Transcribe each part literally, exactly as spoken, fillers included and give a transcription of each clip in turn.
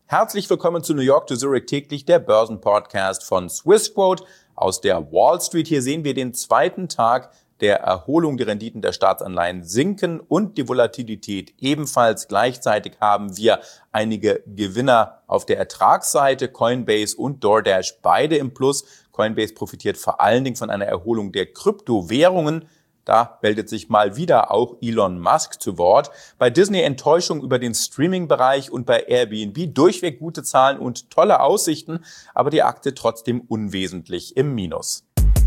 Herzlich willkommen zu New York to Zurich täglich, der Börsenpodcast von Swissquote aus der Wall Street. Hier sehen wir den zweiten Tag der Erholung. Die Renditen der Staatsanleihen sinken und die Volatilität ebenfalls. Gleichzeitig haben wir einige Gewinner auf der Ertragsseite, Coinbase und DoorDash, beide im Plus. Coinbase profitiert vor allen Dingen von einer Erholung der Kryptowährungen. Da meldet sich mal wieder auch Elon Musk zu Wort. Bei Disney Enttäuschung über den Streaming-Bereich und bei Airbnb durchweg gute Zahlen und tolle Aussichten, aber die Aktie trotzdem unwesentlich im Minus.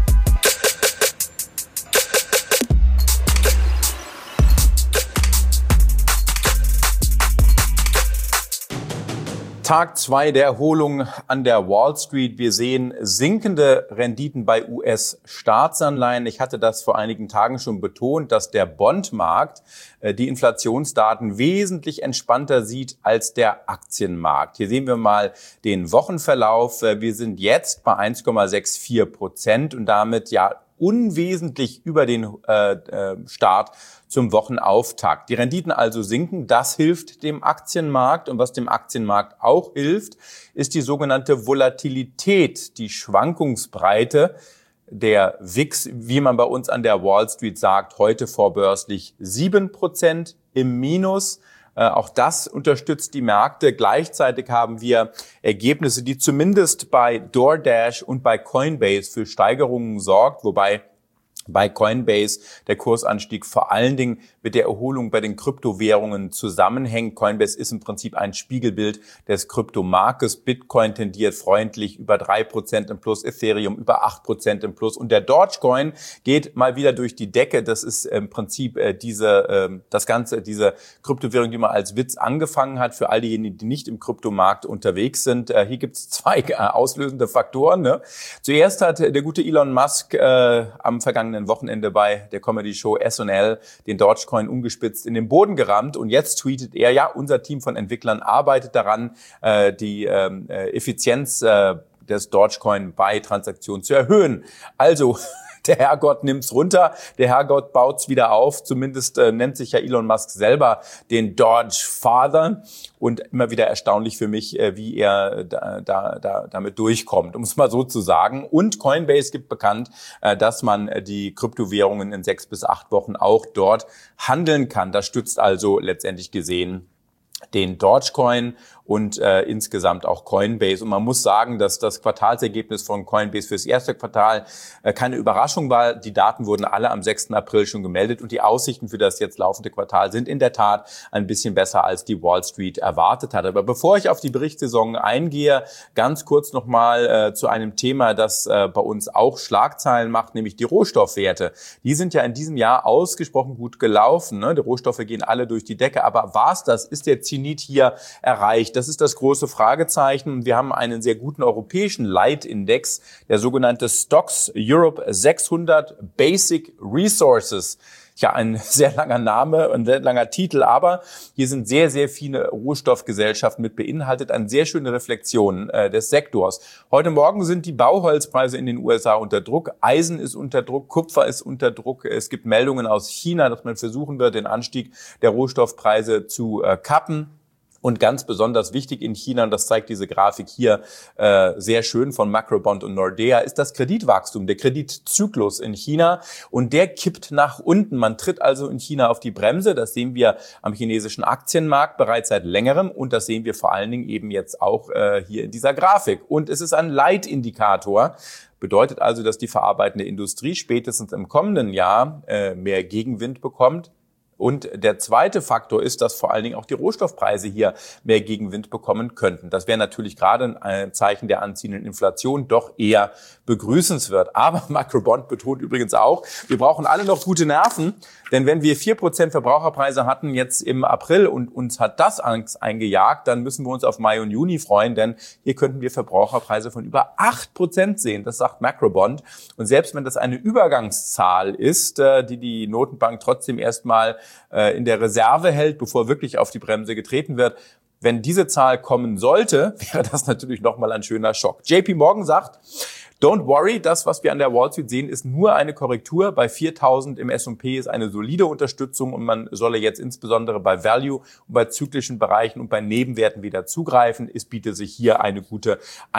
Tag zwei der Erholung an der Wall Street. Wir sehen sinkende Renditen bei U S-Staatsanleihen. Ich hatte das vor einigen Tagen schon betont, dass der Bondmarkt die Inflationsdaten wesentlich entspannter sieht als der Aktienmarkt. Hier sehen wir mal den Wochenverlauf. Wir sind jetzt bei eins Komma vierundsechzig Prozent und damit ja unwesentlich über den äh, Start zum Wochenauftakt. Die Renditen also sinken, das hilft dem Aktienmarkt. Und was dem Aktienmarkt auch hilft, ist die sogenannte Volatilität, die Schwankungsbreite. Der W I X, wie man bei uns an der Wall Street sagt, heute vorbörslich sieben Prozent im Minus. Äh, auch das unterstützt die Märkte. Gleichzeitig haben wir Ergebnisse, die zumindest bei DoorDash und bei Coinbase für Steigerungen sorgt, wobei bei Coinbase der Kursanstieg vor allen Dingen mit der Erholung bei den Kryptowährungen zusammenhängt. Coinbase ist im Prinzip ein Spiegelbild des Kryptomarktes. Bitcoin tendiert freundlich über drei Prozent im Plus, Ethereum über acht Prozent im Plus und der Dogecoin geht mal wieder durch die Decke. Das ist im Prinzip äh, diese, äh, das Ganze, diese Kryptowährung, die man als Witz angefangen hat für all diejenigen, die nicht im Kryptomarkt unterwegs sind. Äh, hier gibt es zwei äh, auslösende Faktoren. Ne? Zuerst hat der gute Elon Musk äh, am vergangenen Wochenende bei der Comedy-Show S und L den Dogecoin umgespitzt in den Boden gerammt und jetzt tweetet er, ja, unser Team von Entwicklern arbeitet daran, äh, die äh, Effizienz äh, des Dogecoin bei Transaktionen zu erhöhen. Also der Herrgott nimmt's runter, der Herrgott baut's wieder auf. Zumindest äh, nennt sich ja Elon Musk selber den Doge Father. Und immer wieder erstaunlich für mich, äh, wie er da, da, da, damit durchkommt, um es mal so zu sagen. Und Coinbase gibt bekannt, äh, dass man äh, die Kryptowährungen in sechs bis acht Wochen auch dort handeln kann. Das stützt also letztendlich gesehen den Dogecoin und äh, insgesamt auch Coinbase. Und man muss sagen, dass das Quartalsergebnis von Coinbase fürs erste Quartal äh, keine Überraschung war. Die Daten wurden alle am sechsten April schon gemeldet und die Aussichten für das jetzt laufende Quartal sind in der Tat ein bisschen besser, als die Wall Street erwartet hat. Aber bevor ich auf die Berichtssaison eingehe, ganz kurz nochmal äh, zu einem Thema, das äh, bei uns auch Schlagzeilen macht, nämlich die Rohstoffwerte. Die sind ja in diesem Jahr ausgesprochen gut gelaufen. Ne? Die Rohstoffe gehen alle durch die Decke. Aber war's das? Ist der Zenit hier erreicht? Das ist das große Fragezeichen. Wir haben einen sehr guten europäischen Leitindex, der sogenannte Stocks Europe sechshundert Basic Resources. Ja, ein sehr langer Name, ein sehr langer Titel, aber hier sind sehr, sehr viele Rohstoffgesellschaften mit beinhaltet, eine sehr schöne Reflexion äh, des Sektors. Heute Morgen sind die Bauholzpreise in den U S A unter Druck, Eisen ist unter Druck, Kupfer ist unter Druck. Es gibt Meldungen aus China, dass man versuchen wird, den Anstieg der Rohstoffpreise zu äh, kappen. Und ganz besonders wichtig in China, und das zeigt diese Grafik hier äh, sehr schön von Macrobond und Nordea, ist das Kreditwachstum, der Kreditzyklus in China. Und der kippt nach unten. Man tritt also in China auf die Bremse. Das sehen wir am chinesischen Aktienmarkt bereits seit längerem. Und das sehen wir vor allen Dingen eben jetzt auch äh, hier in dieser Grafik. Und es ist ein Leitindikator. Bedeutet also, dass die verarbeitende Industrie spätestens im kommenden Jahr äh, mehr Gegenwind bekommt. Und der zweite Faktor ist, dass vor allen Dingen auch die Rohstoffpreise hier mehr Gegenwind bekommen könnten. Das wäre natürlich gerade ein Zeichen der anziehenden Inflation, doch eher begrüßenswert. Aber Macrobond betont übrigens auch, wir brauchen alle noch gute Nerven, denn wenn wir vier Prozent Verbraucherpreise hatten jetzt im April und uns hat das Angst eingejagt, dann müssen wir uns auf Mai und Juni freuen, denn hier könnten wir Verbraucherpreise von über acht Prozent sehen. Das sagt Macrobond. Und selbst wenn das eine Übergangszahl ist, die die Notenbank trotzdem erstmal in der Reserve hält, bevor wirklich auf die Bremse getreten wird, wenn diese Zahl kommen sollte, wäre das natürlich nochmal ein schöner Schock. J P Morgan sagt, Don't worry, das, was wir an der Wall Street sehen, ist nur eine Korrektur. Bei viertausend im S und P ist eine solide Unterstützung und man solle jetzt insbesondere bei Value und bei zyklischen Bereichen und bei Nebenwerten wieder zugreifen. Es bietet sich hier eine gute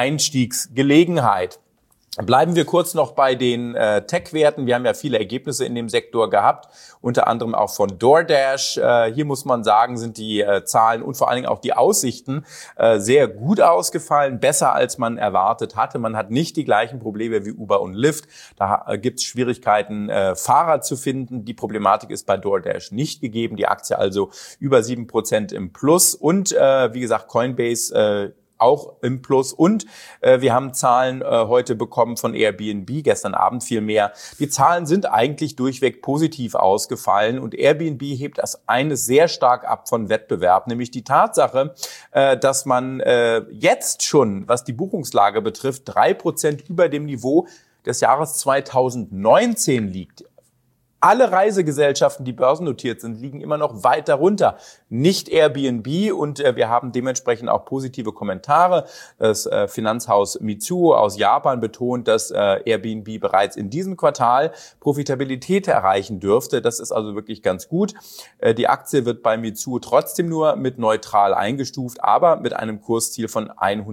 Einstiegsgelegenheit. Bleiben wir kurz noch bei den äh, Tech-Werten. Wir haben ja viele Ergebnisse in dem Sektor gehabt, unter anderem auch von DoorDash. Äh, hier muss man sagen, sind die äh, Zahlen und vor allen Dingen auch die Aussichten äh, sehr gut ausgefallen, besser als man erwartet hatte. Man hat nicht die gleichen Probleme wie Uber und Lyft. Da äh, gibt es Schwierigkeiten, äh, Fahrer zu finden. Die Problematik ist bei DoorDash nicht gegeben. Die Aktie also über sieben Prozent im Plus. Und äh, wie gesagt, Coinbase äh, auch im Plus. Und äh, wir haben Zahlen äh, heute bekommen von Airbnb, gestern Abend viel mehr. Die Zahlen sind eigentlich durchweg positiv ausgefallen und Airbnb hebt das eine sehr stark ab von Wettbewerb, nämlich die Tatsache, äh, dass man äh, jetzt schon, was die Buchungslage betrifft, drei Prozent über dem Niveau des Jahres zweitausendneunzehn liegt. Alle Reisegesellschaften, die börsennotiert sind, liegen immer noch weiter runter. Nicht Airbnb und äh, wir haben dementsprechend auch positive Kommentare. Das äh, Finanzhaus Mizuho aus Japan betont, dass äh, Airbnb bereits in diesem Quartal Profitabilität erreichen dürfte. Das ist also wirklich ganz gut. Äh, die Aktie wird bei Mizuho trotzdem nur mit neutral eingestuft, aber mit einem Kursziel von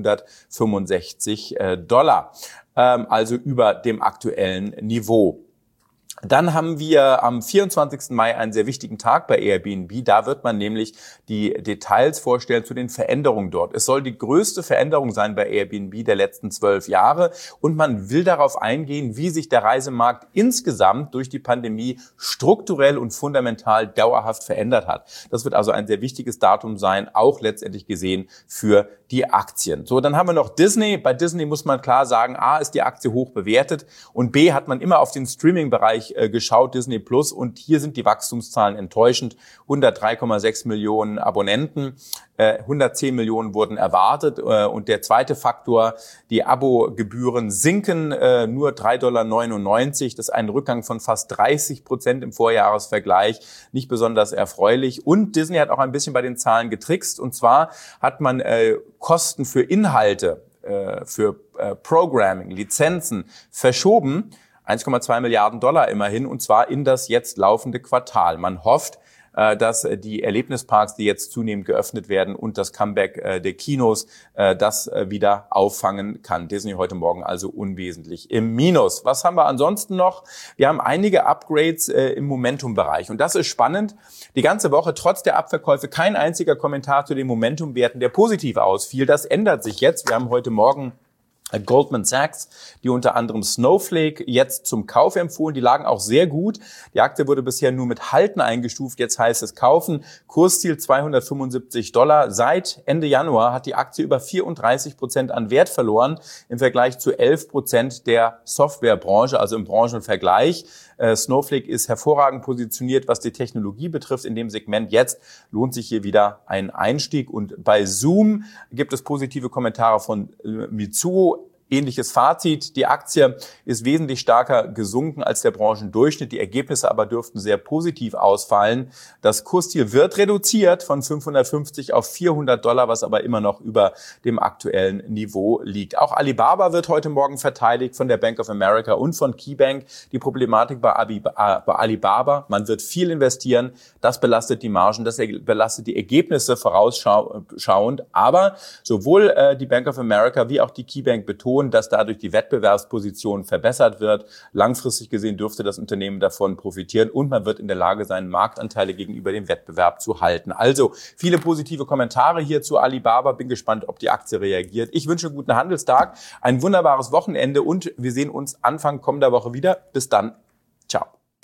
hundertfünfundsechzig äh, Dollar, ähm, also über dem aktuellen Niveau. Dann haben wir am vierundzwanzigsten Mai einen sehr wichtigen Tag bei Airbnb. Da wird man nämlich die Details vorstellen zu den Veränderungen dort. Es soll die größte Veränderung sein bei Airbnb der letzten zwölf Jahre. Und man will darauf eingehen, wie sich der Reisemarkt insgesamt durch die Pandemie strukturell und fundamental dauerhaft verändert hat. Das wird also ein sehr wichtiges Datum sein, auch letztendlich gesehen für die Aktien. So, dann haben wir noch Disney. Bei Disney muss man klar sagen, A, ist die Aktie hoch bewertet und B, hat man immer auf den Streaming-Bereich geschaut, Disney Plus, und hier sind die Wachstumszahlen enttäuschend. hundertdrei Komma sechs Millionen Abonnenten, hundertzehn Millionen wurden erwartet und der zweite Faktor, die Abogebühren sinken, nur drei Komma neunundneunzig Dollar. Das ist ein Rückgang von fast dreißig Prozent im Vorjahresvergleich, nicht besonders erfreulich. Und Disney hat auch ein bisschen bei den Zahlen getrickst, und zwar hat man Kosten für Inhalte, für Programming, Lizenzen verschoben, eins Komma zwei Milliarden Dollar immerhin, und zwar in das jetzt laufende Quartal. Man hofft, dass die Erlebnisparks, die jetzt zunehmend geöffnet werden, und das Comeback der Kinos das wieder auffangen kann. Disney heute Morgen also unwesentlich im Minus. Was haben wir ansonsten noch? Wir haben einige Upgrades im Momentum-Bereich, und das ist spannend. Die ganze Woche trotz der Abverkäufe kein einziger Kommentar zu den Momentum-Werten, der positiv ausfiel. Das ändert sich jetzt. Wir haben heute Morgen Goldman Sachs, die unter anderem Snowflake jetzt zum Kauf empfohlen. Die lagen auch sehr gut. Die Aktie wurde bisher nur mit Halten eingestuft. Jetzt heißt es kaufen. Kursziel zweihundertfünfundsiebzig Dollar. Seit Ende Januar hat die Aktie über vierunddreißig Prozent an Wert verloren im Vergleich zu elf Prozent der Softwarebranche, also im Branchenvergleich. Äh, Snowflake ist hervorragend positioniert, was die Technologie betrifft in dem Segment. Jetzt lohnt sich hier wieder ein Einstieg. Und bei Zoom gibt es positive Kommentare von äh, Mizuho. Ähnliches Fazit. Die Aktie ist wesentlich stärker gesunken als der Branchendurchschnitt. Die Ergebnisse aber dürften sehr positiv ausfallen. Das Kursziel wird reduziert von fünfhundertfünfzig auf vierhundert Dollar, was aber immer noch über dem aktuellen Niveau liegt. Auch Alibaba wird heute Morgen verteidigt von der Bank of America und von KeyBank. Die Problematik bei Alibaba: man wird viel investieren. Das belastet die Margen, das belastet die Ergebnisse vorausschauend. Aber sowohl die Bank of America wie auch die KeyBank betonen, dass dadurch die Wettbewerbsposition verbessert wird. Langfristig gesehen dürfte das Unternehmen davon profitieren und man wird in der Lage sein, Marktanteile gegenüber dem Wettbewerb zu halten. Also viele positive Kommentare hier zu Alibaba. Bin gespannt, ob die Aktie reagiert. Ich wünsche einen guten Handelstag, ein wunderbares Wochenende und wir sehen uns Anfang kommender Woche wieder. Bis dann. Ciao.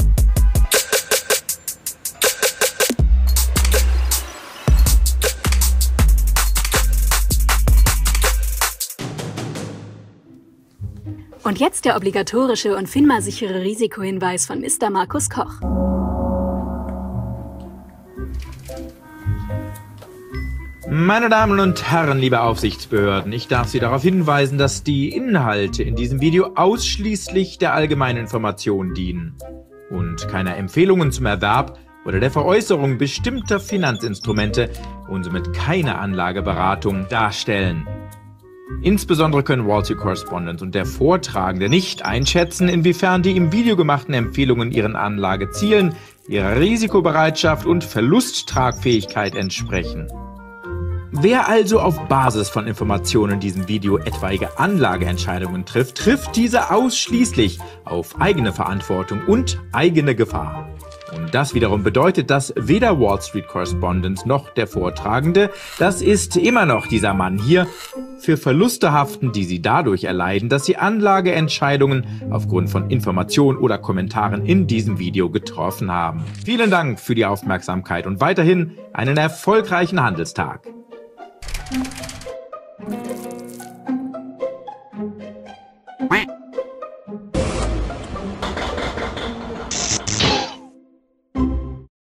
Und jetzt der obligatorische und FINMA-sichere Risikohinweis von Mister Markus Koch. Meine Damen und Herren, liebe Aufsichtsbehörden, ich darf Sie darauf hinweisen, dass die Inhalte in diesem Video ausschließlich der allgemeinen Information dienen und keine Empfehlungen zum Erwerb oder der Veräußerung bestimmter Finanzinstrumente und somit keine Anlageberatung darstellen. Insbesondere können Wall Street Correspondent und der Vortragende nicht einschätzen, inwiefern die im Video gemachten Empfehlungen ihren Anlagezielen, ihrer Risikobereitschaft und Verlusttragfähigkeit entsprechen. Wer also auf Basis von Informationen in diesem Video etwaige Anlageentscheidungen trifft, trifft diese ausschließlich auf eigene Verantwortung und eigene Gefahr. Und das wiederum bedeutet, dass weder Wall Street Correspondent noch der Vortragende, das ist immer noch dieser Mann hier, für Verluste haften, die sie dadurch erleiden, dass sie Anlageentscheidungen aufgrund von Informationen oder Kommentaren in diesem Video getroffen haben. Vielen Dank für die Aufmerksamkeit und weiterhin einen erfolgreichen Handelstag.